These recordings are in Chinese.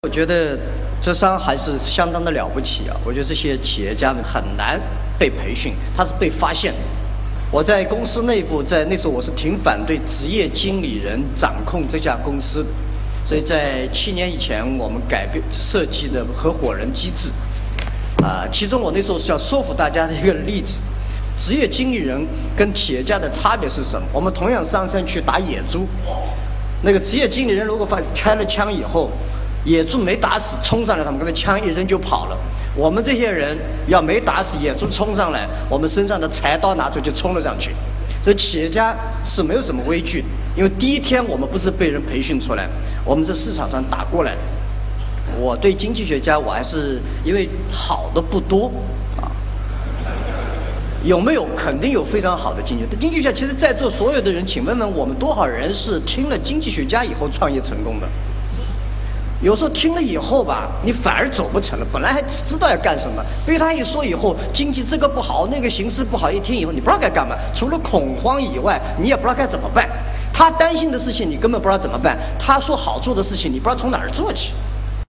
我觉得浙商还是相当的了不起啊！我觉得这些企业家们很难被培训，他是被发现的。我在公司内部，在那时候我是挺反对职业经理人掌控这家公司，所以在7年以前，我们设计的合伙人机制，其中我那时候是要说服大家的一个例子：职业经理人跟企业家的差别是什么？我们同样上山去打野猪，那个职业经理人如果开了枪以后，野猪没打死，冲上来，他们跟他枪一扔就跑了。我们这些人要没打死野猪冲上来，我们身上的柴刀拿出去冲了上去。所以企业家是没有什么畏惧，因为第一天我们不是被人培训出来，我们在市场上打过来的。我对经济学家，我还是因为好的不多啊。有没有？肯定有非常好的经济学。经济学家，其实在座所有的人，请问问我们多少人是听了经济学家以后创业成功的？有时候听了以后吧，你反而走不成了。本来还知道要干什么，被他一说以后，经济这个不好，那个形势不好，一听以后，你不知道该干嘛。除了恐慌以外，你也不知道该怎么办。他担心的事情，你根本不知道怎么办；他说好做的事情，你不知道从哪儿做起。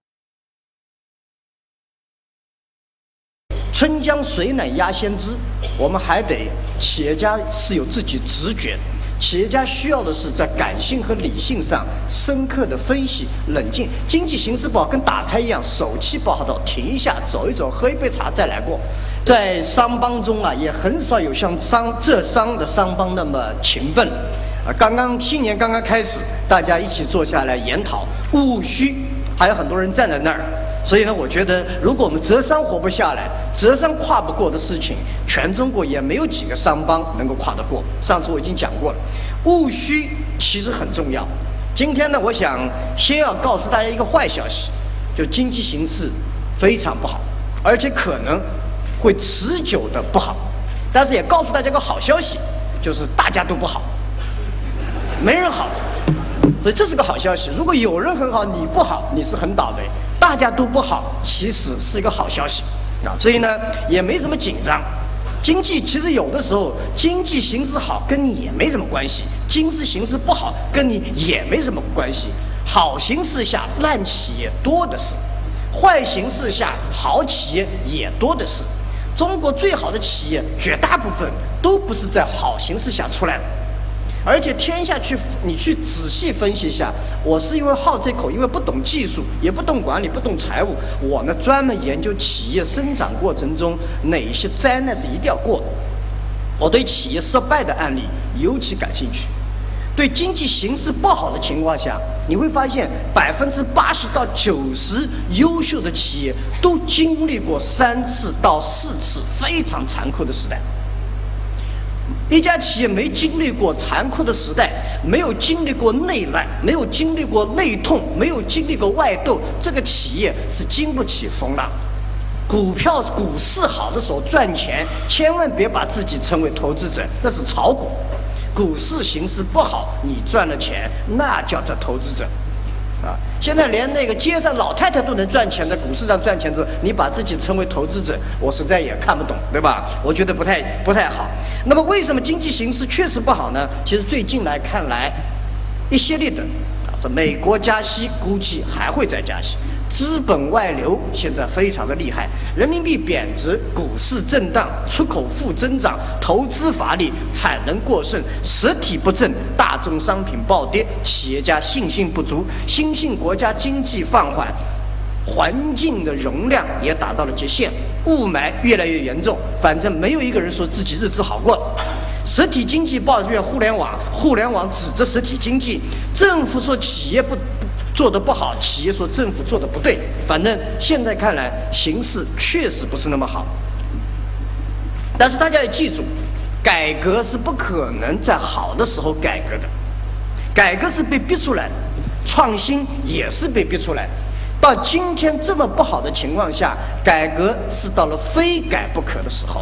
春江水暖鸭先知，我们还得企业家是有自己直觉。企业家需要的是在感性和理性上深刻的分析、冷静。经济形势不好，跟打牌一样，手气不好的停一下，走一走，喝一杯茶再来过。在商帮中啊，也很少有像浙商的商帮那么勤奋。新年刚刚开始，大家一起坐下来研讨，务虚，还有很多人站在那儿。所以呢，我觉得如果我们浙商活不下来，浙商跨不过的事情，全中国也没有几个商帮能够跨得过。上次我已经讲过了，务虚其实很重要。今天呢，我想先要告诉大家一个坏消息，就经济形势非常不好，而且可能会持久的不好。但是也告诉大家一个好消息，就是大家都不好，没人好。所以这是个好消息。如果有人很好，你不好，你是很倒霉。大家都不好，其实是一个好消息啊。所以呢，也没什么紧张。经济其实有的时候，经济形势好跟你也没什么关系，经济形势不好跟你也没什么关系。好形势下烂企业多的是，坏形势下好企业也多的是。中国最好的企业绝大部分都不是在好形势下出来的。而且天下你去仔细分析一下，我是因为好这口，因为不懂技术，也不懂管理，不懂财务，我呢专门研究企业生长过程中哪一些灾难是一定要过的。我对企业失败的案例尤其感兴趣。对经济形势不好的情况下，你会发现80%到90%优秀的企业都经历过3次到4次非常残酷的时代。一家企业没经历过残酷的时代，没有经历过内乱，没有经历过内痛，没有经历过外斗，这个企业是经不起风浪。股市好的时候赚钱，千万别把自己称为投资者，那是炒股。股市形势不好，你赚了钱，那叫做投资者。现在连那个街上老太太都能赚钱的股市上赚钱的，你把自己称为投资者，我实在也看不懂，对吧？我觉得不太好。那么为什么经济形势确实不好呢？其实最近来看来，一系列的，这美国加息估计还会再加息，资本外流现在非常的厉害，人民币贬值，股市震荡，出口负增长，投资乏力，产能过剩，实体不振，大宗商品暴跌，企业家信心不足，新兴国家经济放缓，环境的容量也达到了极限，雾霾越来越严重，反正没有一个人说自己日子好过了。实体经济抱怨互联网，互联网指责实体经济，政府说企业做得不好，企业说政府做得不对，反正现在看来形势确实不是那么好。但是大家要记住，改革是不可能在好的时候改革的，改革是被逼出来的，创新也是被逼出来的。到今天这么不好的情况下，改革是到了非改不可的时候。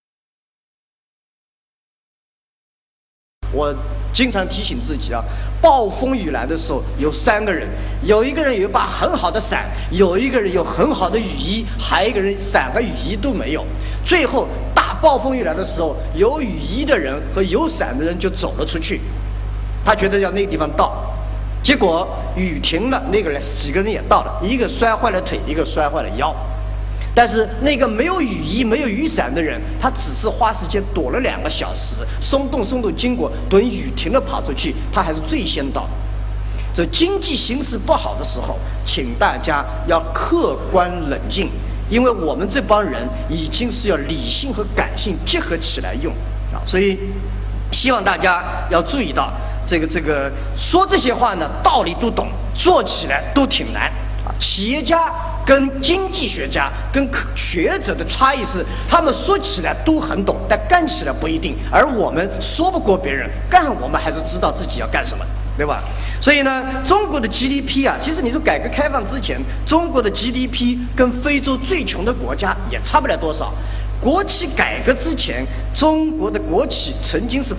我经常提醒自己啊，暴风雨来的时候有3个人，有一个人有一把很好的伞，有一个人有很好的雨衣，还有一个人伞和雨衣都没有。最后大暴风雨来的时候，有雨衣的人和有伞的人就走了出去，他觉得要那个地方到。 结果雨停了，那个人几个人也到了，一个摔坏了腿，一个摔坏了腰。但是那个没有雨衣、没有雨伞的人，他只是花时间躲了2个小时，松动经过，等雨停了跑出去，他还是最先到的。这经济形势不好的时候，请大家要客观冷静，因为我们这帮人已经是要理性和感性结合起来用啊，所以希望大家要注意到这个说这些话呢，道理都懂，做起来都挺难啊。企业家跟经济学家跟学者的差异是，他们说起来都很懂，但干起来不一定。而我们说不过别人，干我们还是知道自己要干什么，对吧？所以呢，中国的 GDP 啊，其实你说改革开放之前，中国的 GDP 跟非洲最穷的国家也差不了多少。国企改革之前，中国的国企曾经是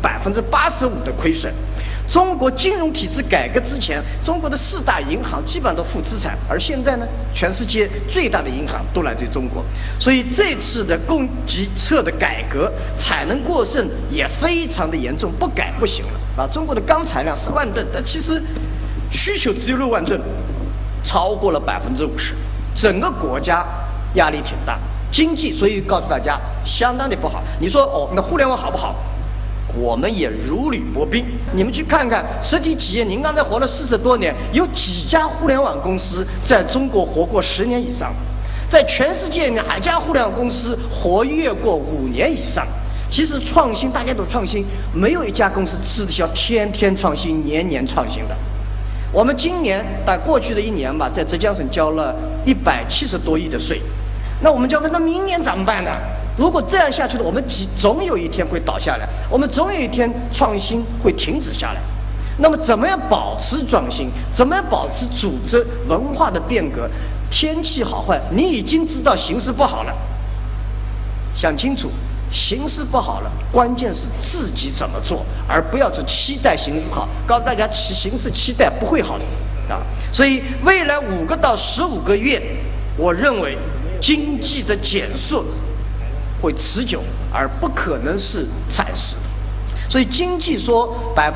85%的亏损。中国金融体制改革之前，中国的4大银行基本上都负资产，而现在呢，全世界最大的银行都来自于中国。所以这次的供给侧的改革，产能过剩也非常的严重，不改不行了啊！中国的钢产量10万吨，但其实需求只有6万吨，超过了50%，整个国家压力挺大。经济，所以告诉大家，相当的不好。你说哦，那互联网好不好？我们也如履薄冰。你们去看看实体企业，您刚才活了40多年，有几家互联网公司在中国活过10年以上？在全世界哪家互联网公司活跃过5年以上？其实创新，大家都创新，没有一家公司吃得消天天创新、年年创新的。我们今年在过去的1年吧，在浙江省交了170多亿的税。那我们就要问，那明年怎么办呢？如果这样下去的，我们总有一天会倒下来，我们总有一天创新会停止下来。那么怎么样保持创新？怎么样保持组织文化的变革？天气好坏，你已经知道形势不好了，想清楚，形势不好了，关键是自己怎么做，而不要去期待形势好。告诉大家，形势期待不会好的啊！所以未来5个到15个月，我认为经济的减速会持久，而不可能是暂时的。所以经济说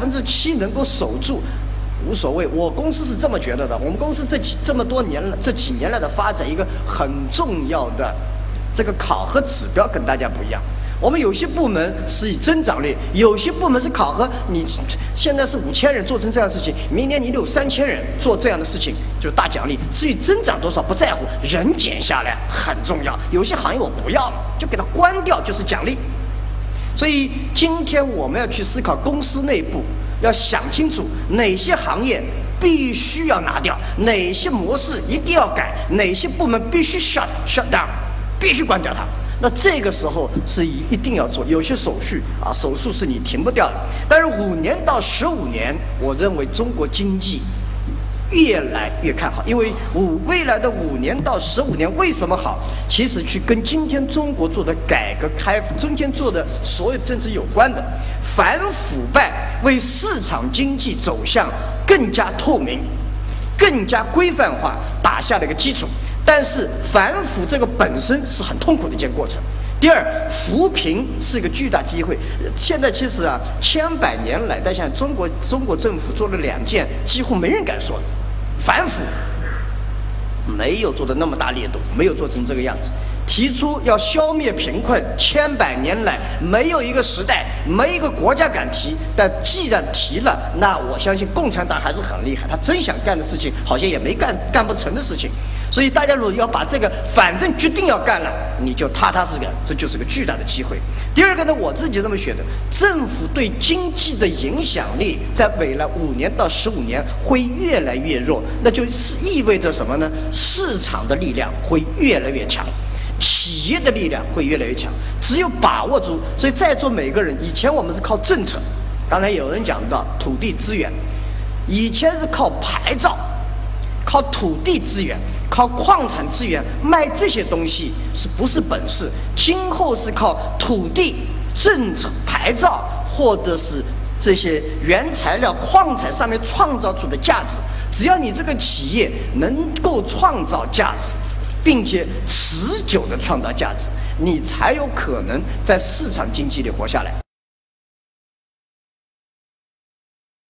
7%能够守住无所谓，我公司是这么觉得的。我们公司这么多年了，这几年来的发展，一个很重要的这个考核指标跟大家不一样。我们有些部门是以增长率，有些部门是考核你现在是5000人做成这样的事情，明年你有3000人做这样的事情，就大奖励。至于增长多少不在乎，人减下来很重要。有些行业我不要了，就给它关掉，就是奖励。所以今天我们要去思考公司内部，要想清楚哪些行业必须要拿掉，哪些模式一定要改，哪些部门必须 shut down， 必须关掉它。那这个时候是一定要做，有些手续啊，手术是你停不掉的。但是5年到15年，我认为中国经济越来越看好，因为未来的5年到15年为什么好？其实去跟今天中国做的改革开放中间做的所有政策有关的，反腐败为市场经济走向更加透明、更加规范化打下了一个基础。但是反腐这个本身是很痛苦的一件过程。第二，扶贫是一个巨大机会。现在其实啊，千百年来，但像中国政府做了2件几乎没人敢说的，反腐没有做的那么大力度，没有做成这个样子。提出要消灭贫困，千百年来没有一个时代，没一个国家敢提。但既然提了，那我相信共产党还是很厉害，他真想干的事情，好像也没干不成的事情。所以大家如果要把这个，反正决定要干了，你就踏踏实实干，这就是个巨大的机会。第二个呢，我自己这么觉得，政府对经济的影响力在未来5年到15年会越来越弱，那就是意味着什么呢？市场的力量会越来越强。企业的力量会越来越强，只有把握住。所以在座每个人，以前我们是靠政策，刚才有人讲到土地资源，以前是靠牌照、靠土地资源、靠矿产资源，卖这些东西是不是本事？今后是靠土地、政策、牌照，或者是这些原材料、矿产上面创造出的价值。只要你这个企业能够创造价值，并且持久的创造价值，你才有可能在市场经济里活下来。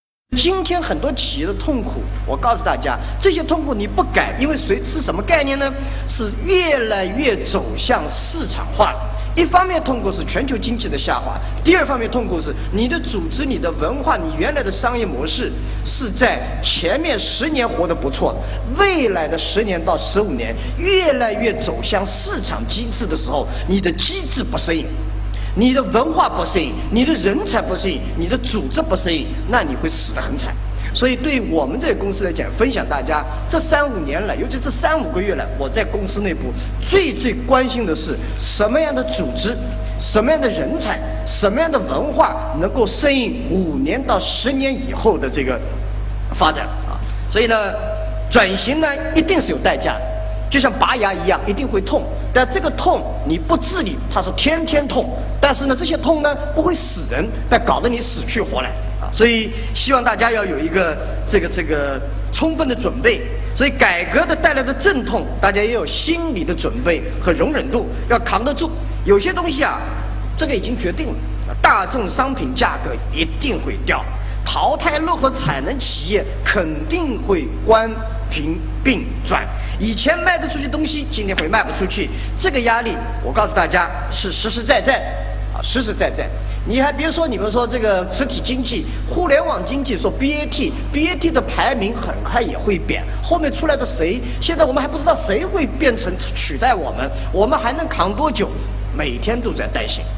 今天很多企业的痛苦，我告诉大家，这些痛苦你不改，因为是什么概念呢？是越来越走向市场化。一方面痛苦是全球经济的下滑，第二方面痛苦是你的组织、你的文化、你原来的商业模式是在前面10年活得不错，未来的10年到15年越来越走向市场机制的时候，你的机制不适应，你的文化不适应，你的人才不适应，你的组织不适应，那你会死得很惨。所以对我们这个公司来讲，分享大家这3、5年来，尤其这3、5个月来，我在公司内部最关心的是什么样的组织、什么样的人才、什么样的文化能够适应5年到10年以后的这个发展啊。所以呢，转型呢一定是有代价的，就像拔牙一样，一定会痛。但这个痛你不治理，它是天天痛。但是呢，这些痛呢不会死人，但搞得你死去活来。所以希望大家要有一个这个充分的准备。所以改革的带来的阵痛，大家也有心理的准备和容忍度，要扛得住。有些东西啊，这个已经决定了，大众商品价格一定会掉，淘汰落后产能企业肯定会关停并转。以前卖得出去东西，今天会卖不出去，这个压力我告诉大家是实实在在啊，实实在在。你还别说，你们说这个实体经济、互联网经济，说 BAT 的排名很快也会变，后面出来的谁，现在我们还不知道谁会变成取代我们，我们还能扛多久？每天都在担心。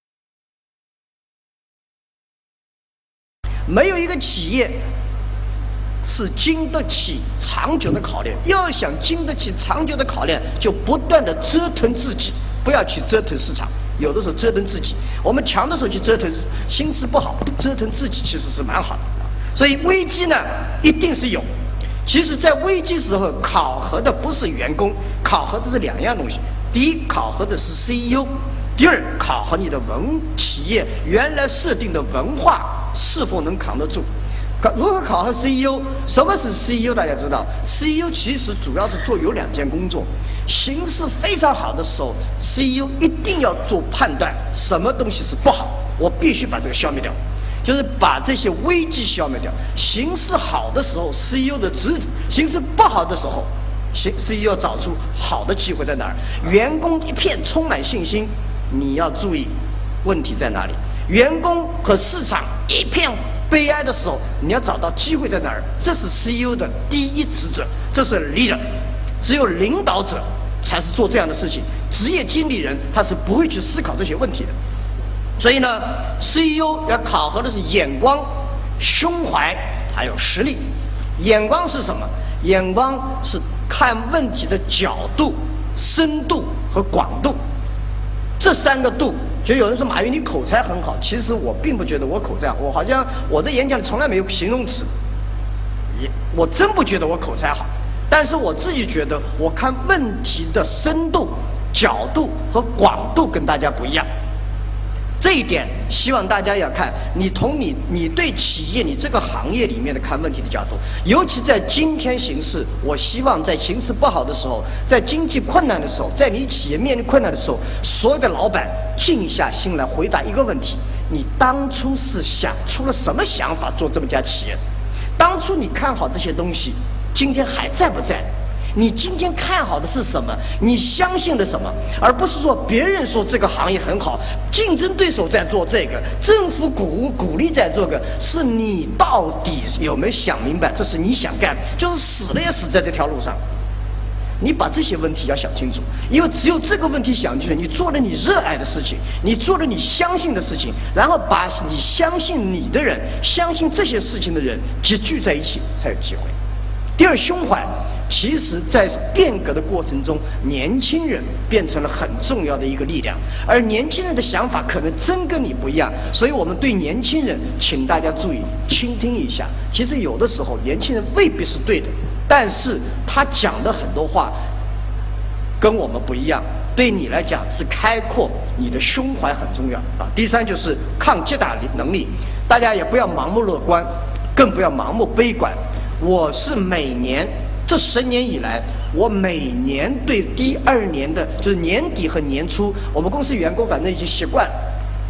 没有一个企业是经得起长久的考验，要想经得起长久的考验，就不断的折腾自己，不要去折腾市场。有的时候折腾自己，我们强的时候去折腾，心思不好，折腾自己其实是蛮好的。所以危机呢，一定是有。其实，在危机时候，考核的不是员工，考核的是2样东西：第一，考核的是 CEO；第二，考核你的企业原来设定的文化是否能扛得住。如何考核 CEO？ 什么是 CEO？ 大家知道 ，CEO 其实主要是有2件工作。形势非常好的时候 ，CEO 一定要做判断，什么东西是不好，我必须把这个消灭掉，就是把这些危机消灭掉。形势好的时候 ，CEO 的指引；形势不好的时候 ，CEO 要找出好的机会在哪儿。员工一片充满信心，你要注意问题在哪里。员工和市场一片悲哀的时候，你要找到机会在哪儿。这是 CEO 的第一职责，这是 leader。只有领导者才是做这样的事情，职业经理人他是不会去思考这些问题的。所以呢 ，CEO 要考核的是眼光、胸怀还有实力。眼光是什么？眼光是看问题的角度、深度和广度，这3个度。就有人说马云你口才很好，其实我并不觉得我口才好，我好像我的演讲里从来没有形容词，我真不觉得我口才好。但是我自己觉得，我看问题的深度、角度和广度跟大家不一样。这一点，希望大家要看你对企业、你这个行业里面的看问题的角度。尤其在今天形势，我希望在形势不好的时候，在经济困难的时候，在你企业面临困难的时候，所有的老板静下心来回答一个问题：你当初是想出了什么想法做这么家企业？当初你看好这些东西，今天还在不在？你今天看好的是什么？你相信的什么？而不是说别人说这个行业很好，竞争对手在做这个，政府鼓励在做个，是你到底有没有想明白？这是你想干，就是死了也死在这条路上。你把这些问题要想清楚，因为只有这个问题想清楚，你做了你热爱的事情，你做了你相信的事情，然后把你相信你的人、相信这些事情的人集聚在一起，才有机会。第二，胸怀。其实，在变革的过程中，年轻人变成了很重要的一个力量，而年轻人的想法可能真跟你不一样，所以我们对年轻人，请大家注意倾听一下。其实有的时候，年轻人未必是对的，但是他讲的很多话跟我们不一样，对你来讲是开阔，你的胸怀很重要啊。第三就是抗击打能力，大家也不要盲目乐观，更不要盲目悲观。我是每年。这10年以来，我每年对第2年的，就是年底和年初，我们公司员工反正已经习惯了。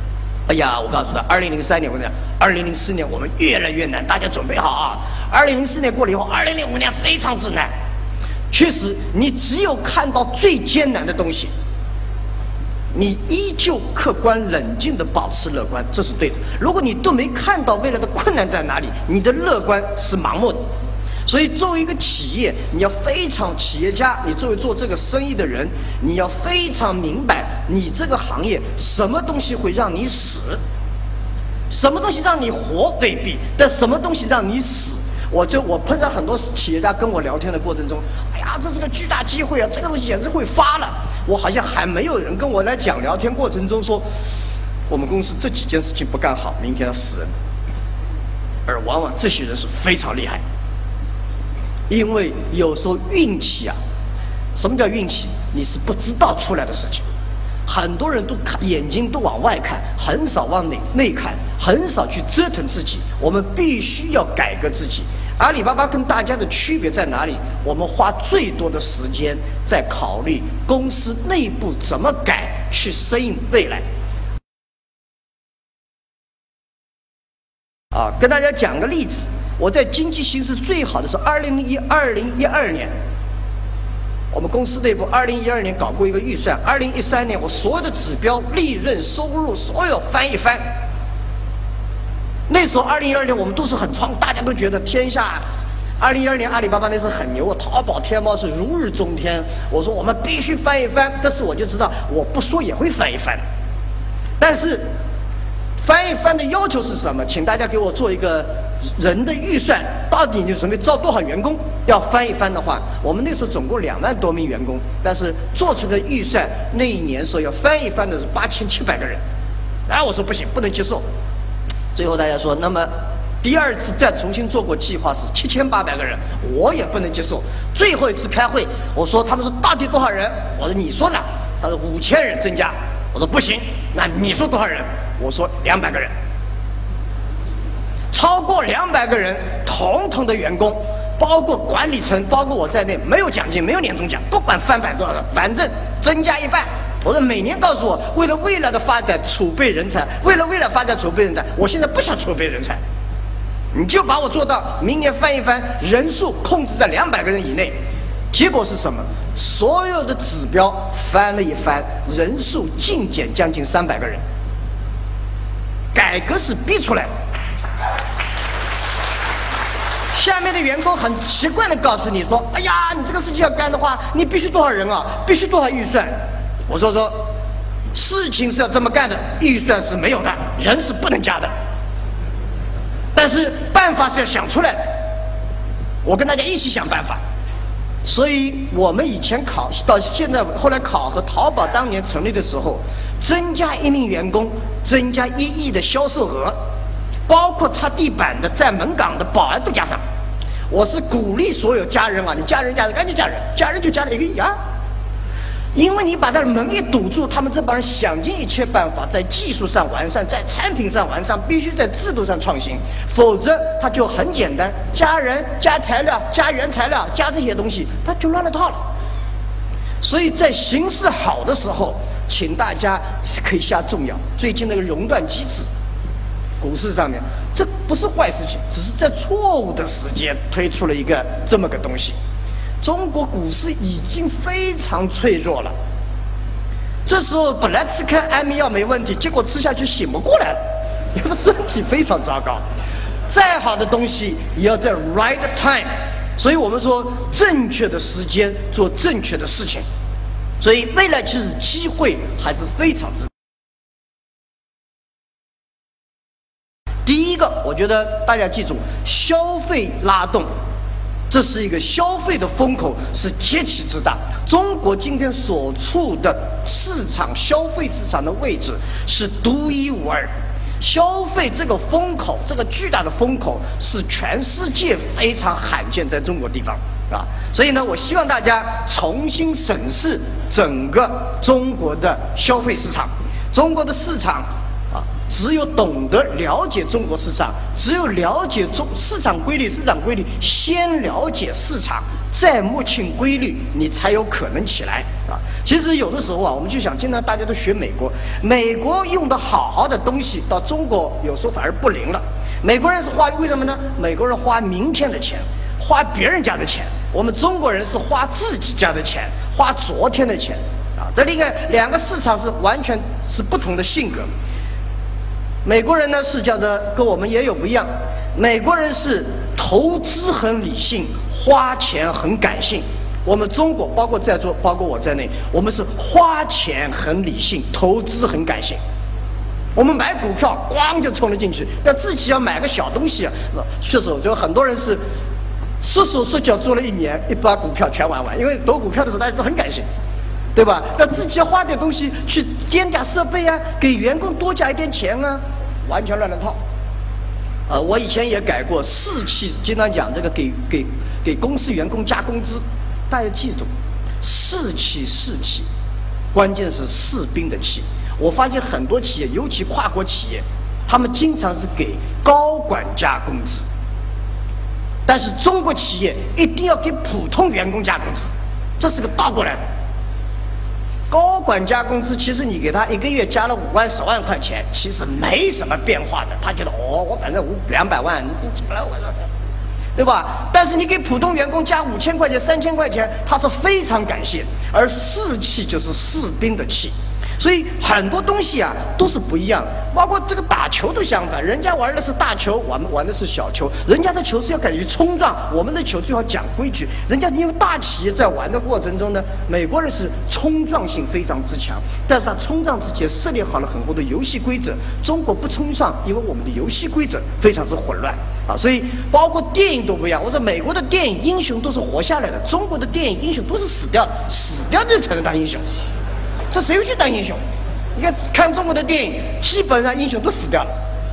哎呀，我告诉他，2003年我跟你讲，2004年我们越来越难，大家准备好啊！2004年过了以后，2005年非常之难。确实，你只有看到最艰难的东西，你依旧客观冷静地保持乐观，这是对的。如果你都没看到未来的困难在哪里，你的乐观是盲目的。所以，作为一个企业，你要非常企业家，你作为做这个生意的人，你要非常明白，你这个行业什么东西会让你死，什么东西让你活未必，但什么东西让你死。我碰到很多企业家跟我聊天的过程中，哎呀，这是个巨大机会啊，这个东西简直会发了。我好像还没有人跟我来讲聊天过程中说，我们公司这几件事情不干好，明天要死人。而往往这些人是非常厉害，因为有时候运气啊，什么叫运气？你是不知道出来的事情。很多人都眼睛都往外看，很少往内看，很少去折腾自己。我们必须要改革自己。阿里巴巴跟大家的区别在哪里？我们花最多的时间在考虑公司内部怎么改，去适应未来。跟大家讲个例子，我在经济形势最好的时候，2012年。我们公司内部2012年搞过一个预算，2013年我所有的指标、利润、收入所有翻一番。那时候2012年我们都是很创，大家都觉得天下。2012年阿里巴巴那时候很牛，淘宝、天猫是如日中天。我说我们必须翻一番，但是我就知道我不说也会翻一番。但是翻一番的要求是什么？请大家给我做一个人的预算，到底你准备招多少员工？要翻一番的话，我们那时候总共2万多名员工，但是做出的预算那一年说要翻一番的是8700个人。我说不行，不能接受。最后大家说，那么第二次再重新做过计划是7800个人，我也不能接受。最后一次开会，我说他们说到底多少人？我说你说呢？他说5000人增加。我说不行，那你说多少人？我说200个人。超过200个人，统统的员工，包括管理层，包括我在内，没有奖金，没有年终奖，不管翻版多少，反正增加1半。我说每年告诉我，为了未来的发展储备人才，为了未来发展储备人才，我现在不想储备人才，你就把我做到明年翻一翻，人数控制在200个人以内。结果是什么？所有的指标翻了一番，人数净减将近300个人。改革是逼出来的。下面的员工很奇怪的告诉你说：“哎呀，你这个事情要干的话，你必须多少人啊？必须多少预算？”我说，事情是要这么干的，预算是没有的，人是不能加的。但是办法是要想出来的，我跟大家一起想办法。所以我们以前到现在，后来考核淘宝当年成立的时候，增加1名员工，增加1亿的销售额。包括擦地板的、在门岗的保安都加上。我是鼓励所有家人啊，你家人赶紧加人，加人就加了1个亿啊！因为你把他的门一堵住，他们这帮人想尽一切办法，在技术上完善，在产品上完善，必须在制度上创新，否则他就很简单，加人、加材料、加原材料、加这些东西，他就乱了套了。所以在形势好的时候，请大家可以下重药。最近那个熔断机制。股市上面，这不是坏事情，只是在错误的时间推出了一个这么个东西。中国股市已经非常脆弱了，这时候本来吃颗安眠药没问题，结果吃下去醒不过来了，因为身体非常糟糕。再好的东西也要在 right time， 所以我们说正确的时间做正确的事情。所以未来其实机会还是非常之大。第一个，我觉得大家记住，消费拉动，这是一个消费的风口，是极其之大。中国今天所处的市场，消费市场的位置是独一无二。消费这个风口，这个巨大的风口，是全世界非常罕见在中国地方啊。所以呢，我希望大家重新审视整个中国的消费市场，中国的市场。 只有懂得了解中国市场，只有了解市场规律，先了解市场，再摸清规律，你才有可能起来啊。其实有的时候啊，我们就想，经常大家都学美国，美国用的好的东西到中国有时候反而不灵了。美国人是为什么呢？美国人花明天的钱，花别人家的钱，我们中国人是花自己家的钱，花昨天的钱啊。这两个市场是完全是不同的性格。美国人呢是叫做跟我们也有不一样，美国人是投资很理性，花钱很感性。我们中国包括在座包括我在内，我们是花钱很理性，投资很感性。我们买股票咣就冲了进去，但自己要买个小东西啊，顺手就很多人是缩手缩脚做了1年，一把股票全玩完，因为投股票的时候大家都很感性。对吧？那自己要花点东西去添加设备啊，给员工多加一点钱啊，完全乱了套。我以前也改过士气，经常讲这个给公司员工加工资，大家记住，士气，关键是士兵的气。我发现很多企业，尤其跨国企业，他们经常是给高管加工资，但是中国企业一定要给普通员工加工资，这是个倒过来的。高管加工资，其实你给他1个月加了5万、10万块钱，其实没什么变化的。他觉得我反正200万，你怎么了我？对吧？但是你给普通员工加5000块钱、3000块钱，他是非常感谢。而士气就是士兵的气。所以很多东西啊都是不一样，包括这个打球都相反，人家玩的是大球，我们玩的是小球，人家的球是要敢于冲撞，我们的球最好讲规矩。人家因为大企业在玩的过程中呢，美国人是冲撞性非常之强，但是他冲撞之前设立好了很多的游戏规则。中国不冲撞，因为我们的游戏规则非常之混乱啊，所以包括电影都不一样。我说美国的电影英雄都是活下来的，中国的电影英雄都是死掉的，死掉的才能当英雄。这谁去当英雄？你看中国的电影，基本上英雄都死掉了。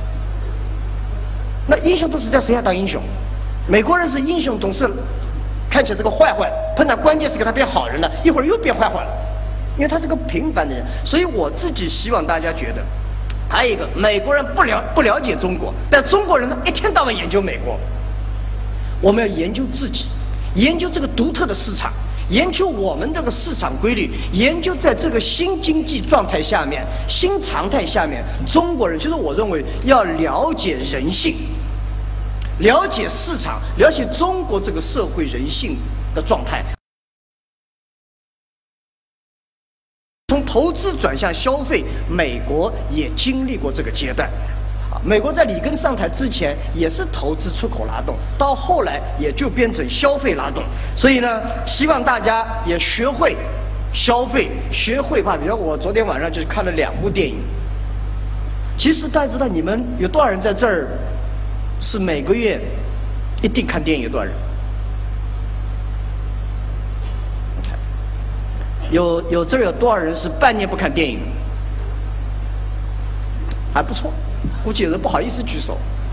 那英雄都死掉，谁还当英雄？美国人是英雄，总是看起来这个坏坏，碰到关键时刻他变好人了，一会儿又变坏坏了，因为他是个平凡的人。所以我自己希望大家觉得，还有一个，美国人不了解中国，但中国人呢一天到晚研究美国。我们要研究自己，研究这个独特的市场。研究我们这个市场规律，研究在这个新经济状态下面、新常态下面，中国人就是我认为要了解人性，了解市场，了解中国这个社会人性的状态。从投资转向消费，美国也经历过这个阶段。美国在里根上台之前也是投资出口拉动，到后来也就变成消费拉动。所以呢，希望大家也学会消费，学会吧。比如我昨天晚上就看了2部电影。其实大家知道你们有多少人在这儿是每个月一定看电影？有多少人？有这儿有多少人是半年不看电影？还不错。估计有人不好意思举手。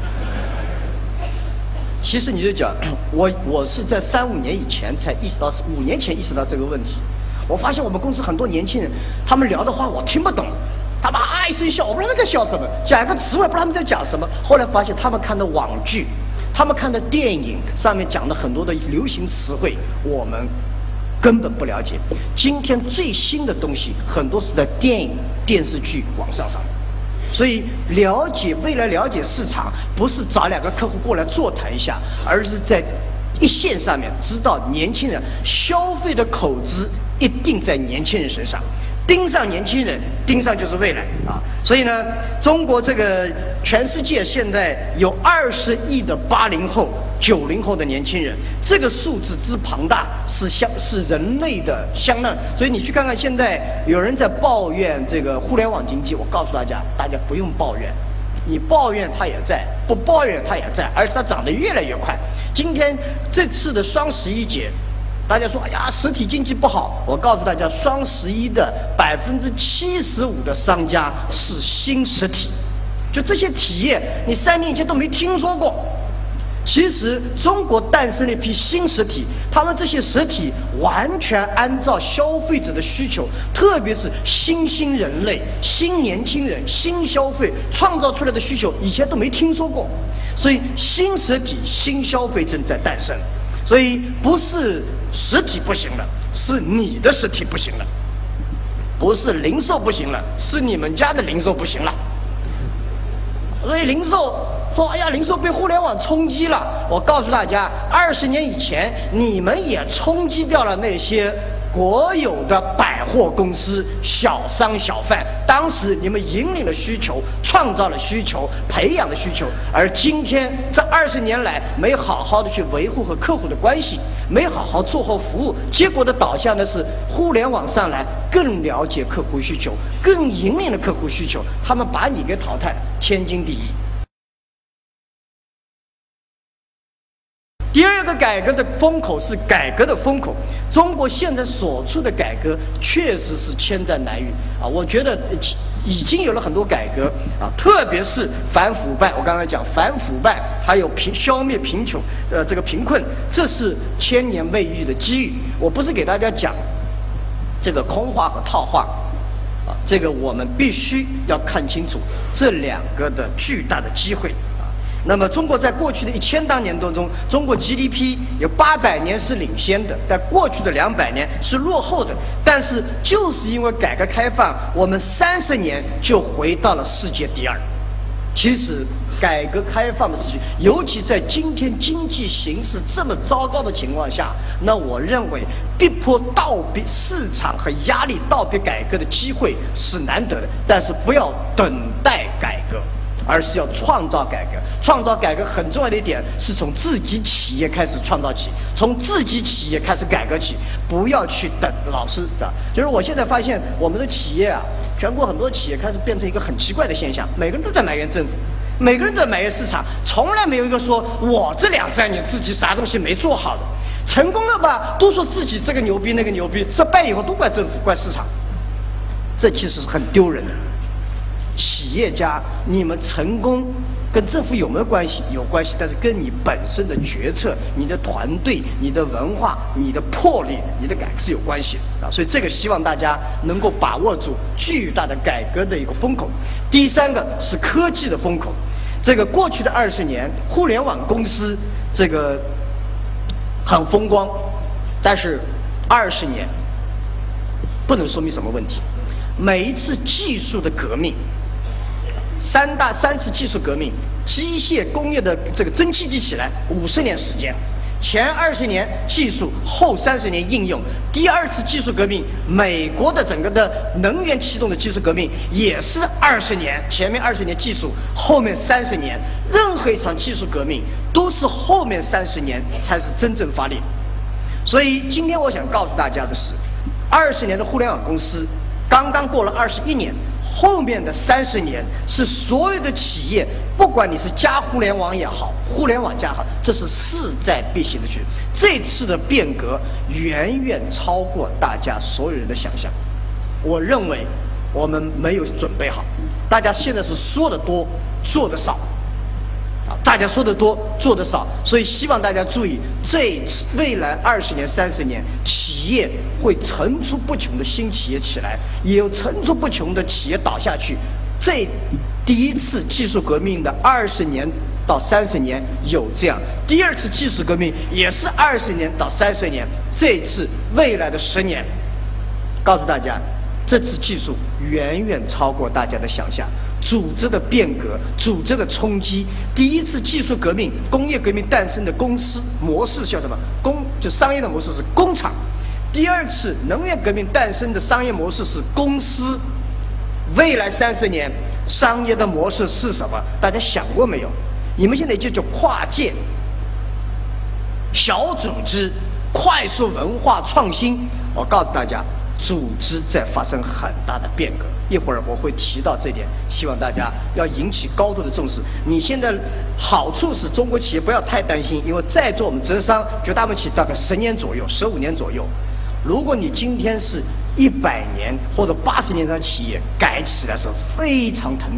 其实你就讲，我是在3-5年以前才意识到，5年前意识到这个问题。我发现我们公司很多年轻人，他们聊的话我听不懂，他们啊一声笑，我不知道他们在笑什么，讲一个词我也不知道他们在讲什么。后来发现他们看的网剧，他们看的电影上面讲的很多的流行词汇，我们根本不了解。今天最新的东西很多是在电影、电视剧、网上上面。所以未来了解市场，不是找2个客户过来座谈一下，而是在一线上面知道年轻人消费的口子一定在年轻人身上，盯上年轻人，盯上就是未来啊！所以呢，中国这个全世界现在有20亿的80后、90后的年轻人，这个数字之庞大是人类的相当。所以你去看看，现在有人在抱怨这个互联网经济，我告诉大家不用抱怨，你抱怨它也在，不抱怨它也在，而且它涨得越来越快。今天这次的双11节。大家说，哎呀，实体经济不好。我告诉大家，双11的75%的商家是新实体，就这些企业，你3年以前都没听说过。 其实中国诞生了一批新实体，他们这些实体完全按照消费者的需求，特别是新兴人类、新年轻人、新消费创造出来的需求，以前都没听说过。所以新实体、新消费正在诞生。所以不是实体不行了，是你的实体不行了；不是零售不行了，是你们家的零售不行了。所以零售说：“哎呀，零售被互联网冲击了。”我告诉大家，20年以前，你们也冲击掉了那些国有的百货公司、小商小贩。当时你们引领了需求，创造了需求，培养了需求。而今天这20年来，没好好的去维护和客户的关系，没好好做好服务，结果的导向呢是互联网上来更了解客户需求，更引领了客户需求，他们把你给淘汰了，天经地义。第二个改革的风口是改革的风口，中国现在所处的改革确实是千载难遇啊！我觉得已经有了很多改革啊，特别是反腐败。我刚才讲反腐败，还有消灭贫穷，这个贫困，这是千年未遇的机遇。我不是给大家讲这个空话和套话啊，这个我们必须要看清楚这两个的巨大的机会。那么，中国在过去的1000多年当中，中国 GDP 有800年是领先的，在过去的200年是落后的。但是，就是因为改革开放，我们30年就回到了世界第2。其实，改革开放的持续，尤其在今天经济形势这么糟糕的情况下，那我认为逼迫倒逼市场和压力倒逼改革的机会是难得的。但是，不要等待改革，而是要创造改革。创造改革很重要的一点是从自己企业开始创造起，从自己企业开始改革起，不要去等老师的。就是我现在发现我们的企业啊，全国很多企业开始变成一个很奇怪的现象，每个人都在埋怨政府，每个人都在埋怨市场，从来没有一个说我这2-3年自己啥东西没做好的。成功了吧，都说自己这个牛逼那个牛逼；失败以后都怪政府怪市场，这其实是很丢人的。企业家，你们成功跟政府有没有关系？有关系，但是跟你本身的决策、你的团队、你的文化、你的魄力、你的改革是有关系的啊！所以这个希望大家能够把握住巨大的改革的一个风口。第三个是科技的风口。这个过去的20年，互联网公司这个很风光，但是20年不能说明什么问题。每一次技术的革命。3次技术革命，机械工业的这个蒸汽机起来50年时间，前20年技术，后30年应用。第2次技术革命，美国的整个的能源启动的技术革命也是20年，前面20年技术，后面30年。任何一场技术革命都是后面30年才是真正发力。所以今天我想告诉大家的是，20年的互联网公司刚刚过了21年。后面的30年是所有的企业，不管你是加互联网也好，互联网加好，这是势在必行的趋势。这次的变革远远超过大家所有人的想象。我认为我们没有准备好，大家现在是说的多，做的少。大家说的多，做的少，所以希望大家注意，这未来20年、30年，企业会层出不穷的新企业起来，也有层出不穷的企业倒下去。这第1次技术革命的20年到30年有这样，第2次技术革命也是20年到30年，这次未来的10年，告诉大家，这次技术远远超过大家的想象。组织的变革，组织的冲击。第1次技术革命、工业革命诞生的公司模式叫什么？就商业的模式是工厂。第2次能源革命诞生的商业模式是公司。未来30年商业的模式是什么？大家想过没有？你们现在就叫跨界、小组织、快速文化创新。我告诉大家，组织在发生很大的变革。一会儿我会提到这点，希望大家要引起高度的重视。你现在好处是中国企业不要太担心，因为在座我们浙商绝大部分企业大概10年左右、15年左右。如果你今天是100年或者80年的企业，改起来是非常疼痛，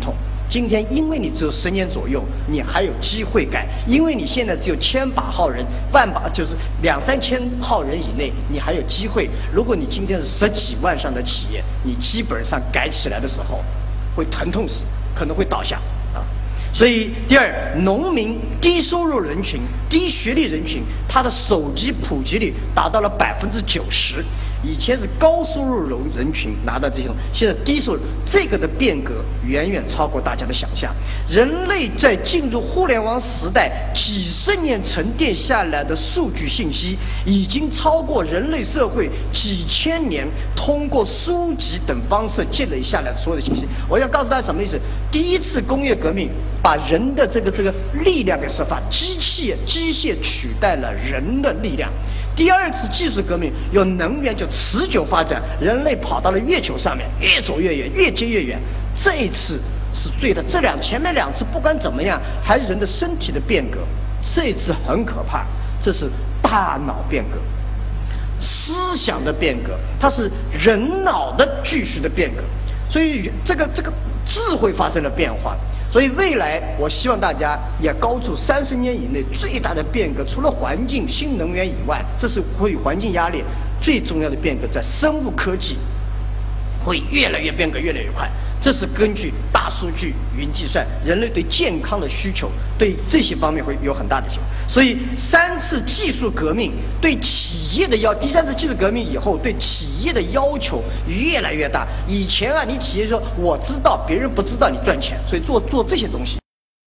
今天因为你只有10年左右，你还有机会改；因为你现在只有1000把号人、万把，就是2、3千号人以内，你还有机会。如果你今天是10几万上的企业，你基本上改起来的时候，会疼痛死，可能会倒下啊。所以，第二，农民、低收入人群、低学历人群，他的手机普及率达到了90%。以前是高收入人群拿到这种，现在低收入，这个的变革远远超过大家的想象。人类在进入互联网时代，几十年沉淀下来的数据信息，已经超过人类社会几千年通过书籍等方式积累下来的所有的信息。我要告诉大家什么意思？第一次工业革命把人的这个力量给释放，机械取代了人的力量。第二次技术革命有能源就持久发展，人类跑到了月球上面，越走越远，越接越远。这一次是最的，前面2次不管怎么样，还是人的身体的变革。这一次很可怕，这是大脑变革、思想的变革，它是人脑的继续的变革。所以这个智慧发生了变化。所以未来我希望大家也高出30年以内最大的变革，除了环境、新能源以外，这是会环境压力最重要的变革，在生物科技会越来越变革越来越快。这是根据大数据、云计算，人类对健康的需求，对这些方面会有很大的提升。所以3次技术革命对企业的第3次技术革命以后，对企业的要求越来越大。以前啊，你企业说我知道，别人不知道你赚钱，所以做这些东西。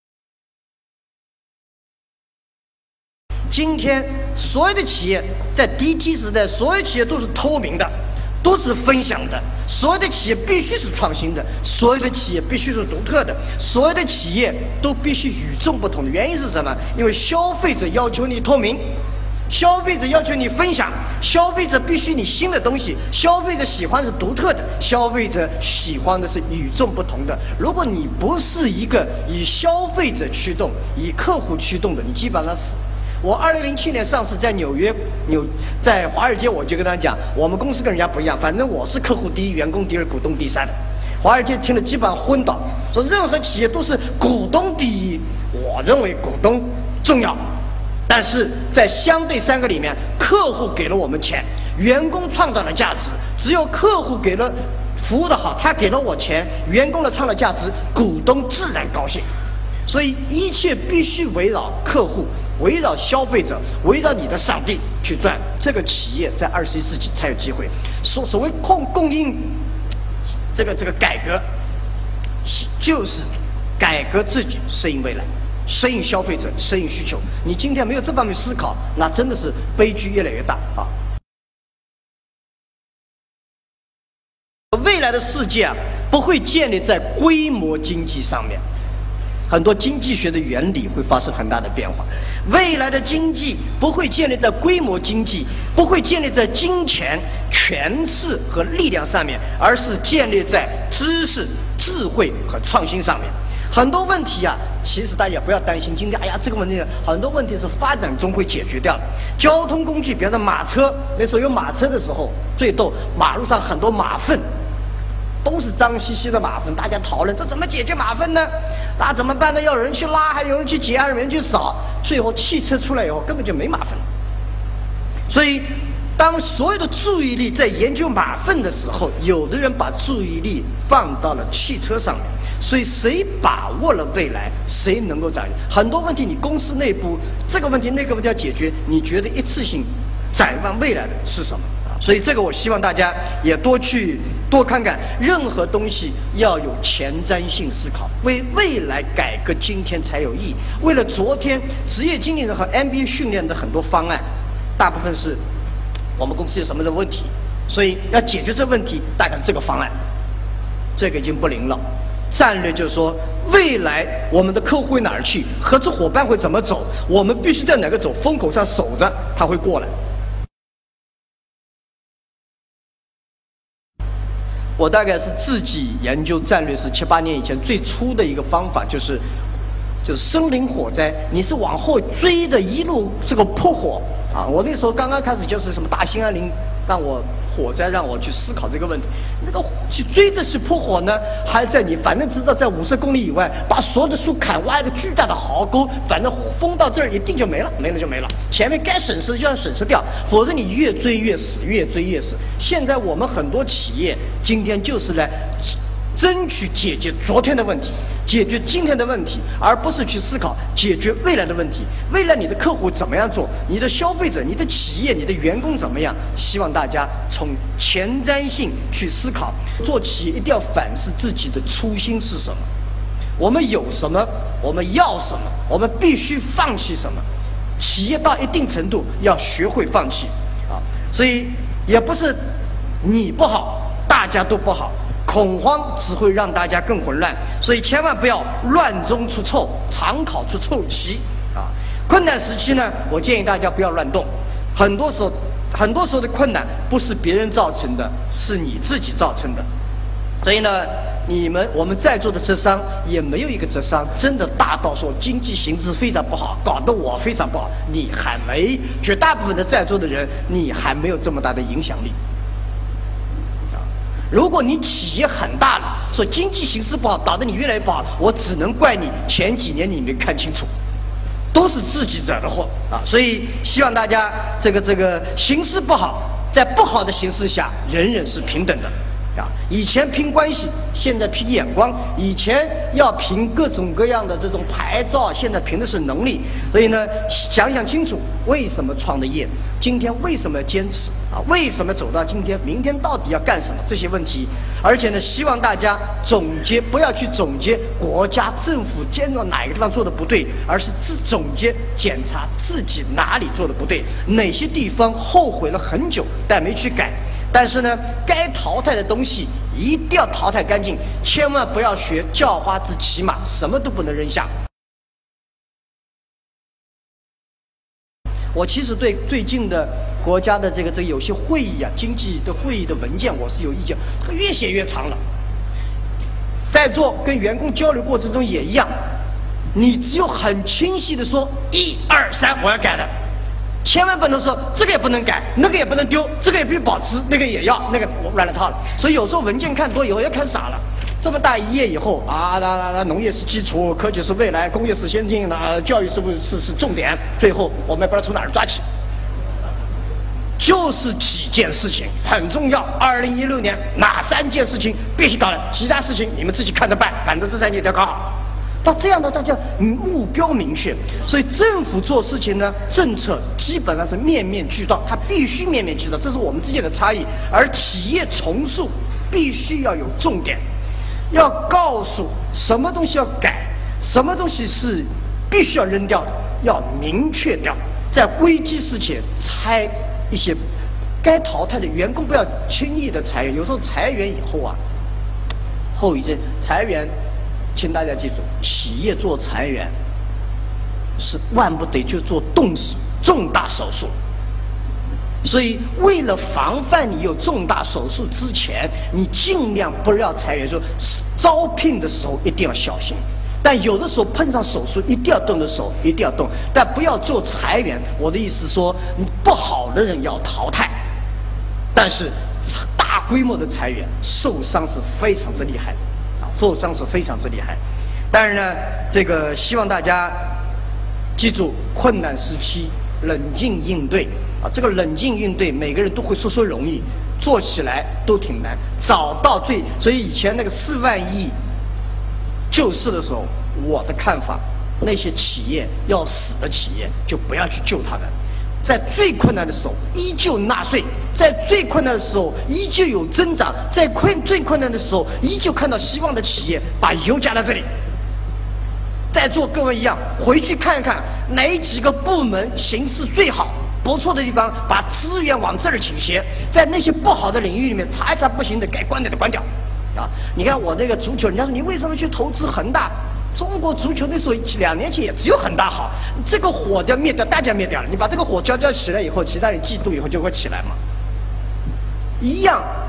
今天所有的企业在 DT 时代，所有企业都是透明的，都是分享的，所有的企业必须是创新的，所有的企业必须是独特的，所有的企业都必须与众不同的。原因是什么？因为消费者要求你透明，消费者要求你分享，消费者必须你新的东西，消费者喜欢是独特的，消费者喜欢的是与众不同的。如果你不是一个以消费者驱动、以客户驱动的，你基本上死。我2007年上市在纽约，在华尔街，我就跟他讲，我们公司跟人家不一样，反正我是客户第一，员工第二，股东第三。华尔街听了基本上昏倒，说任何企业都是股东第一，我认为股东重要，但是在相对3个里面，客户给了我们钱，员工创造了价值，只有客户给了服务的好，他给了我钱，员工的创造价值，股东自然高兴。所以一切必须围绕客户，围绕消费者，围绕你的上帝去赚，这个企业在21世纪才有机会。所谓供应这个改革，就是改革自己，适应未来，适应消费者，适应需求。你今天没有这方面思考，那真的是悲剧越来越大啊！未来的世界啊，不会建立在规模经济上面。很多经济学的原理会发生很大的变化。未来的经济不会建立在规模经济，不会建立在金钱、权势和力量上面，而是建立在知识、智慧和创新上面。很多问题啊，其实大家也不要担心。今天，这个问题很多问题是发展中会解决掉的。交通工具，比方说马车，那时候有马车的时候，最逗，马路上很多马粪。都是脏兮兮的马粪，大家讨论这怎么解决马粪呢？那怎么办呢？要有人去拉，还有人去捡，还有人去扫，最后汽车出来以后根本就没马粪。所以，当所有的注意力在研究马粪的时候，有的人把注意力放到了汽车上面。所以，谁把握了未来，谁能够展现很多问题。你公司内部这个问题、那个问题要解决，你觉得一次性展望未来的是什么？所以这个我希望大家也多看看，任何东西要有前瞻性思考，为未来改革今天才有意义。为了昨天，职业经理人和 MBA 训练的很多方案，大部分是我们公司有什么的问题，所以要解决这问题，大概这个方案，这个已经不灵了。战略就是说，未来我们的客户会哪儿去，合作伙伴会怎么走，我们必须在哪个走风口上守着，他会过来。我大概是自己研究战略是7、8年以前最初的一个方法，就是森林火灾，你是往后追的，一路这个扑火， 啊！我那时候刚刚开始就是什么大兴安岭让我火灾让我去思考这个问题，那个去追着去扑火呢，还在你反正知道在50公里以外把所有的树砍挖一个巨大的壕沟，反正风到这儿一定就没了，没了就没了，前面该损失就要损失掉，否则你越追越死，越追越死。现在我们很多企业今天就是来争取解决昨天的问题，解决今天的问题，而不是去思考解决未来的问题。未来你的客户怎么样做，你的消费者、你的企业、你的员工怎么样？希望大家从前瞻性去思考。做企业一定要反思自己的初心是什么，我们有什么，我们要什么，我们必须放弃什么。企业到一定程度要学会放弃啊，所以也不是你不好，大家都不好。恐慌只会让大家更混乱，所以千万不要乱中出臭，常考出臭棋啊！困难时期呢，我建议大家不要乱动。很多时候的困难不是别人造成的，是你自己造成的。所以呢，我们在座的浙商也没有一个浙商真的大到说经济形势非常不好，搞得我非常不好。你还没，绝大部分的在座的人，你还没有这么大的影响力。如果你企业很大了，说经济形势不好，导致你越来越不好，我只能怪你前几年你没看清楚，都是自己惹的祸啊！所以希望大家这个形势不好，在不好的形势下，人人是平等的啊！以前拼关系，现在拼眼光；以前要凭各种各样的这种牌照，现在凭的是能力。所以呢，想想清楚为什么创的业，今天为什么坚持啊？为什么走到今天？明天到底要干什么？这些问题，而且呢，希望大家总结，不要去总结国家政府监管哪个地方做的不对，而是总结检查自己哪里做的不对，哪些地方后悔了很久但没去改。但是呢，该淘汰的东西一定要淘汰干净，千万不要学叫花子骑马，什么都不能扔下。我其实对最近的国家的这个有些会议啊，经济的会议的文件我是有意见，越写越长了。在座跟员工交流过程中也一样，你只有很清晰的说1、2、3，我要改的。千万不能说这个也不能改，那个也不能丢，这个也必须保持，那个也要，那个乱了套了。所以有时候文件看多以后要看傻了。这么大一页以后啊，农业是基础，科技是未来，工业是先进，教育是重点，最后我们也不知道从哪儿抓起。就是几件事情很重要，2016年哪3件事情必须搞了，其他事情你们自己看着办，反正这3件要搞好。到这样的，大家目标明确，所以政府做事情呢，政策基本上是面面俱到，它必须面面俱到，这是我们之间的差异。而企业重塑必须要有重点，要告诉什么东西要改，什么东西是必须要扔掉的，要明确掉。在危机事前拆一些该淘汰的员工，不要轻易的裁员。有时候裁员以后啊，后遗症裁员。请大家记住，企业做裁员是万不得就做动手重大手术。所以，为了防范你有重大手术之前，你尽量不要裁员。说招聘的时候一定要小心，但有的时候碰上手术，一定要动的手，一定要动，但不要做裁员。我的意思说，不好的人要淘汰，但是大规模的裁员，受伤是非常之厉害的。受伤是非常之厉害，但是呢，这个希望大家记住，困难时期冷静应对啊。这个冷静应对，每个人都会说容易，做起来都挺难。找到所以以前那个4万亿救市的时候，我的看法，那些企业要死的企业就不要去救他们。在最困难的时候依旧纳税，在最困难的时候依旧有增长，在最困难的时候依旧看到希望的企业把油加在这里。在座各位一样，回去看一看哪几个部门形势最好不错的地方，把资源往这儿倾斜，在那些不好的领域里面查一查，不行的该关掉的关掉啊！你看我那个足球，人家说你为什么去投资恒大？中国足球那时候2年前也只有恒大好，这个火要灭掉，大家灭掉了，你把这个火浇起来以后，其他人嫉妒以后就会起来嘛。一样，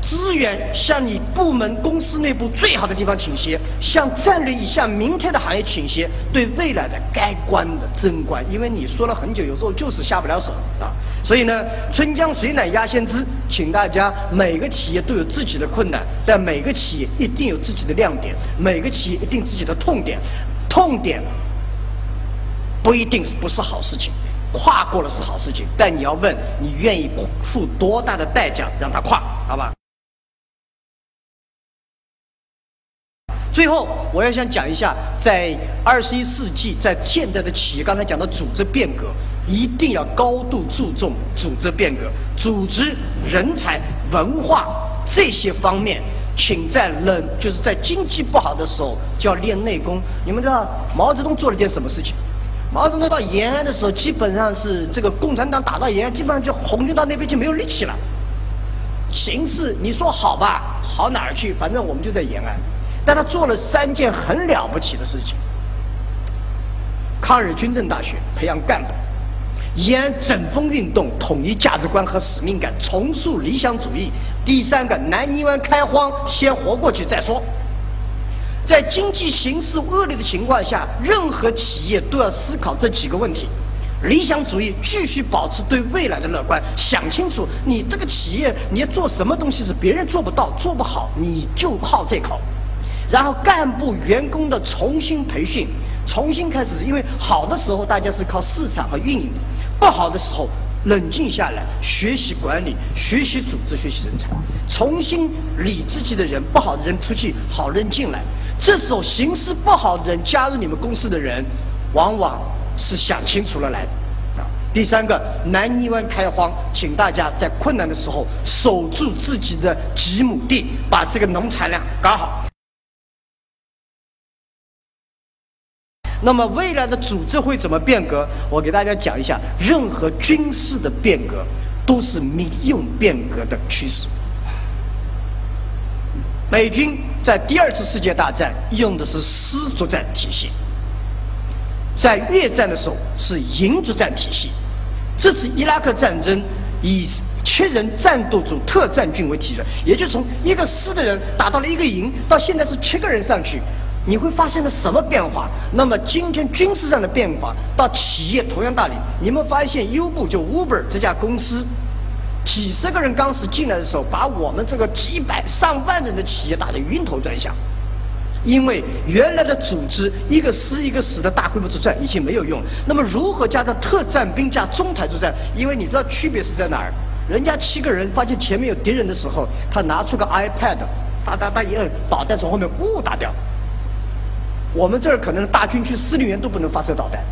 资源向你部门公司内部最好的地方倾斜，向战略向明天的行业倾斜，对未来的该关的增关。因为你说了很久，有时候就是下不了手啊。所以呢，春江水暖鸭先知，请大家每个企业都有自己的困难，但每个企业一定有自己的亮点，每个企业一定自己的痛点。痛点不一定不是好事情，跨过了是好事情，但你要问你愿意付多大的代价让它跨，好吧？最后，我要想讲一下，在21世纪，在现在的企业，刚才讲的组织变革，一定要高度注重组织变革、组织、人才、文化这些方面。请在就是在经济不好的时候就要练内功。你们知道毛泽东做了件什么事情？毛泽东到延安的时候，基本上是这个共产党打到延安，基本上就红军到那边就没有力气了。形势你说好吧，好哪儿去？反正我们就在延安。但他做了3件很了不起的事情：抗日军政大学培养干部，延安整风运动统一价值观和使命感，重塑理想主义。第3个，南泥湾开荒，先活过去再说。在经济形势恶劣的情况下，任何企业都要思考这几个问题。理想主义，继续保持对未来的乐观，想清楚你这个企业你要做什么东西是别人做不到、做不好，你就好这口。然后干部员工的重新培训，重新开始，因为好的时候大家是靠市场和运营的，不好的时候冷静下来，学习管理，学习组织，学习人才，重新理自己的人，不好的人出去，好人进来。这时候形势不好的人加入你们公司的人，往往是想清楚了来的。第3个，南泥湾开荒，请大家在困难的时候守住自己的几亩地，把这个农产量搞好。那么未来的组织会怎么变革？我给大家讲一下，任何军事的变革都是民用变革的趋势。美军在第2次世界大战用的是师作战体系，在越战的时候是营作战体系。这次伊拉克战争以7人战斗组特战军为体制，也就从1个师的人打到了1个营，到现在是7个人上去。你会发现了什么变化？那么今天军事上的变化到企业同样道理。你们发现优步就 Uber 这家公司，几十个人当时进来的时候，把我们这个几百上万人的企业打得晕头转向。因为原来的组织1个师1个师的大规模作战已经没有用，那么如何加上特战兵加中台作战？因为你知道区别是在哪儿？人家7个人发现前面有敌人的时候，他拿出个 iPad， 哒一摁，导弹从后面打掉。我们这儿可能大军区司令员都不能发射导弹。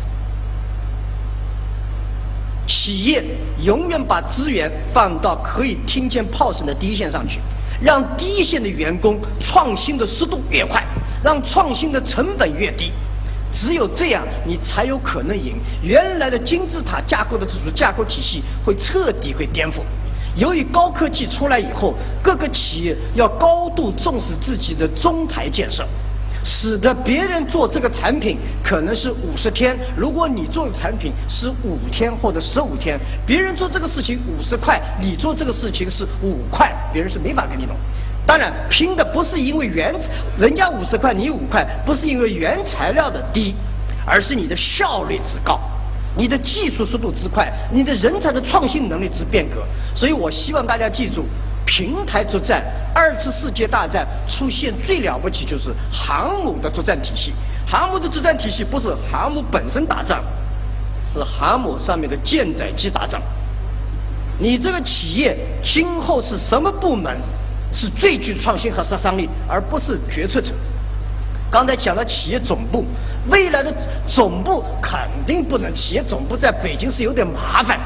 企业永远把资源放到可以听见炮声的第一线上去，让第一线的员工创新的速度越快，让创新的成本越低。只有这样，你才有可能赢。原来的金字塔架构的这种架构体系会彻底会颠覆。由于高科技出来以后，各个企业要高度重视自己的中台建设。使得别人做这个产品可能是50天，如果你做的产品是5天或者15天，别人做这个事情50块，你做这个事情是5块，别人是没法跟你弄。当然，拼的不是因为人家50块你5块，不是因为原材料的低，而是你的效率之高，你的技术速度之快，你的人才的创新能力之变革。所以我希望大家记住，平台作战，2次世界大战出现最了不起就是航母的作战体系。航母的作战体系不是航母本身打仗，是航母上面的舰载机打仗。你这个企业今后是什么部门是最具创新和杀伤力，而不是决策者。刚才讲到企业总部，未来的总部肯定不能，企业总部在北京是有点麻烦，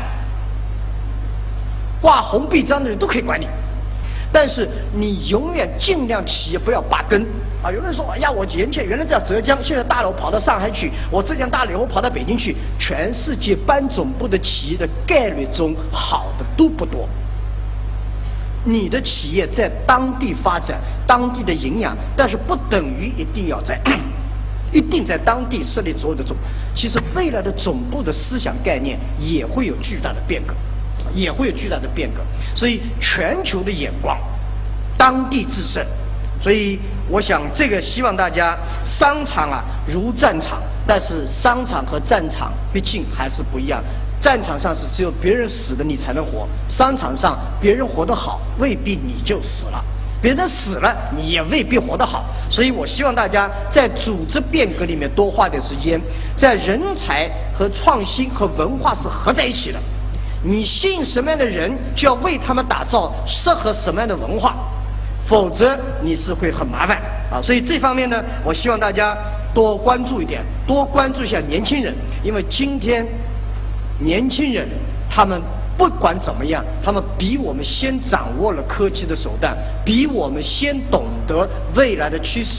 挂红臂章的人都可以管理。但是你永远尽量企业不要拔根啊！有人说：“哎呀，我原来在浙江，现在大楼跑到上海去，我浙江大楼以后跑到北京去。”全世界搬总部的企业的概率中好的都不多。你的企业在当地发展，当地的营养，但是不等于一定在当地设立所有的总。其实未来的总部的思想概念也会有巨大的变革。所以全球的眼光当地制胜。所以我想这个希望大家，商场啊如战场，但是商场和战场毕竟还是不一样。战场上是只有别人死了你才能活，商场上别人活得好未必你就死了，别人死了你也未必活得好。所以我希望大家在组织变革里面多花点时间，在人才和创新和文化是合在一起的。你吸引什么样的人，就要为他们打造适合什么样的文化，否则你是会很麻烦啊。所以这方面呢，我希望大家多关注一点，多关注一下年轻人，因为今天年轻人他们不管怎么样，他们比我们先掌握了科技的手段，比我们先懂得未来的趋势。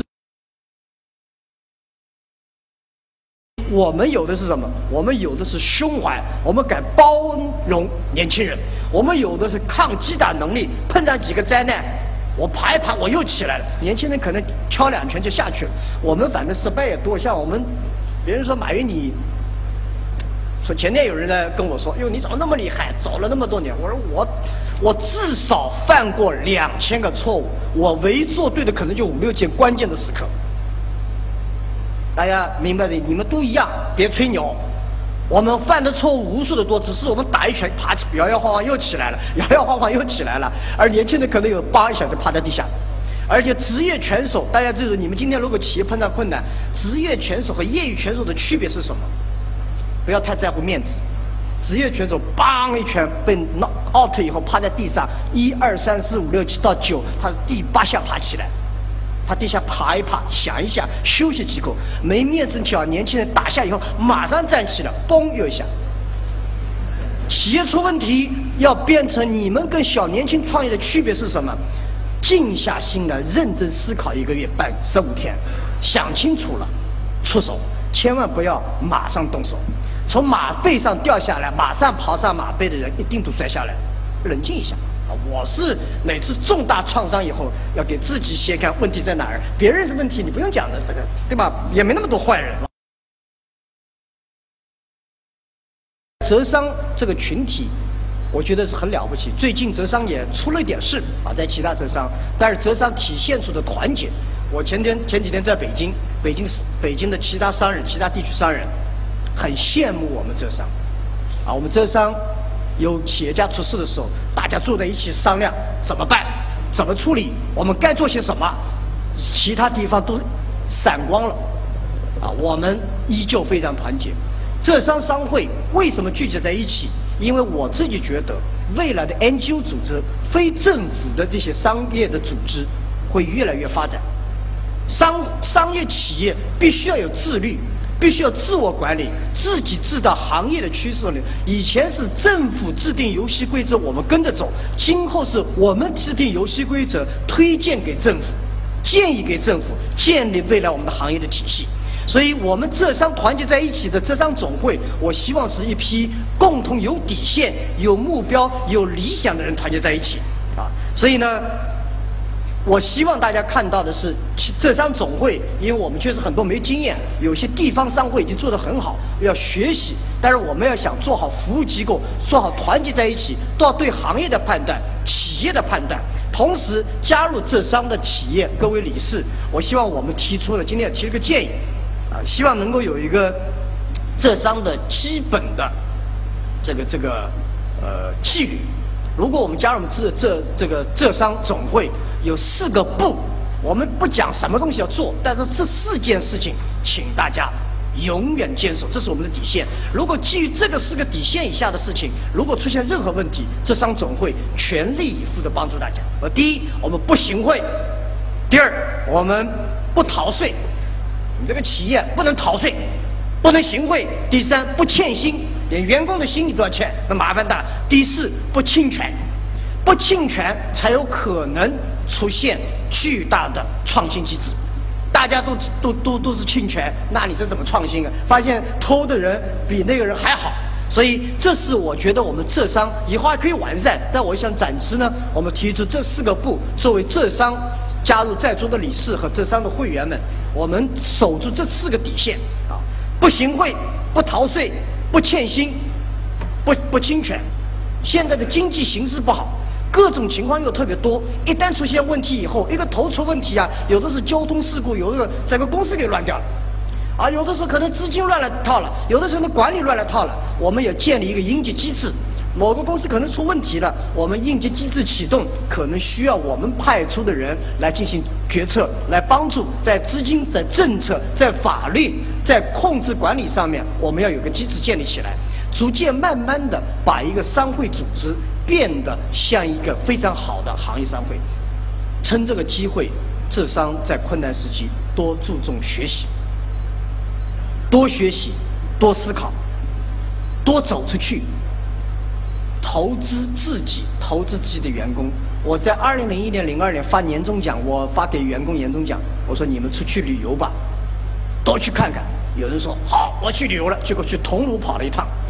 我们有的是什么？我们有的是胸怀，我们敢包容年轻人，我们有的是抗击打能力，碰上几个灾难我爬一爬我又起来了。年轻人可能敲2拳就下去了，我们反正失败也多。像我们别人说马云你说，前天有人在跟我说，哟你怎么那么厉害，走了那么多年。我说我至少犯过2000个错误，我唯做对的可能就5、6件关键的时刻。大家明白的，你们都一样，别吹牛。我们犯的错误无数的多，只是我们打一拳爬起，摇摇晃晃又起来了，摇摇晃晃又起来了。而年轻人可能有8一下就趴在地下。而且职业拳手，大家记住，你们今天如果企业碰到困难，职业拳手和业余拳手的区别是什么？不要太在乎面子。职业拳手梆一拳被 knock out 以后，趴在地上，1、2、3、4、5、6、7到9，他第8下爬起来。他地下爬一爬，想一下，休息几口，没面子叫年轻人打下以后马上站起来，嘣又一下。企业出问题要变成你们跟小年轻创业的区别是什么？静下心来认真思考1个月半15天，想清楚了出手，千万不要马上动手。从马背上掉下来马上跑上马背的人一定都摔下来，冷静一下。我是每次重大创伤以后，要给自己先看问题在哪儿，别人是问题你不用讲的，这个对吧？也没那么多坏人。浙商这个群体，我觉得是很了不起。最近浙商也出了一点事啊，在其他浙商，但是浙商体现出的团结。我前几天在北京的其他商人、其他地区商人，很羡慕我们浙商啊，我们浙商。有企业家出事的时候，大家坐在一起商量怎么办，怎么处理，我们该做些什么。其他地方都散光了，啊，我们依旧非常团结。浙商商会为什么聚集在一起？因为我自己觉得，未来的 NGO 组织、非政府的这些商业的组织会越来越发展。商业企业必须要有自律。必须要自我管理，自己知道行业的趋势。以前是政府制定游戏规则，我们跟着走；今后是我们制定游戏规则，推荐给政府，建议给政府，建立未来我们的行业的体系。所以，我们浙商团结在一起的浙商总会，我希望是一批共同有底线、有目标、有理想的人团结在一起啊。所以呢。我希望大家看到的是浙商总会，因为我们确实很多没经验，有些地方商会已经做得很好，要学习。但是我们要想做好服务机构，做好团结在一起，都要对行业的判断、企业的判断，同时加入浙商的企业各位理事，我希望我们今天也提了个建议，啊，希望能够有一个浙商的基本的纪律。如果我们加入我们这个浙商总会，有4个不，我们不讲什么东西要做，但是这4件事情，请大家永远坚守，这是我们的底线。如果基于这个4个底线以下的事情，如果出现任何问题，浙商总会全力以赴地帮助大家。第一，我们不行贿；第二，我们不逃税，你这个企业不能逃税，不能行贿；第三，不欠薪。连员工的薪你都要欠，那麻烦大。第4，不侵权，不侵权才有可能出现巨大的创新机制。大家都是侵权，那你这怎么创新啊？发现偷的人比那个人还好，所以这是我觉得我们浙商以后还可以完善。但我想暂时呢，我们提出这4个不，作为浙商加入在座的理事和浙商的会员们，我们守住这4个底线啊：不行贿，不逃税。不欠薪，不侵权。现在的经济形势不好， 各种情况又特别多。一旦出现问题以后，一个头出问题啊，有的是交通事故，有的整个公司给乱掉了。啊，有的时候可能资金乱了套了，有的时候呢管理乱了套了。我们也建立一个应急机制，某个公司可能出问题了，我们应急机制启动，可能需要我们派出的人来进行决策，来帮助在资金、在政策、在法律、在控制管理上面，我们要有个机制建立起来，逐渐慢慢的把一个商会组织变得像一个非常好的行业商会。趁这个机会，浙商在困难时期多注重学习。多学习，多思考，多走出去，投资自己，投资自己的员工。我在2001年、02年发年终奖，我发给员工年终奖，我说你们出去旅游吧，多去看看。有人说好，我去旅游了，结果去桐庐跑了一趟，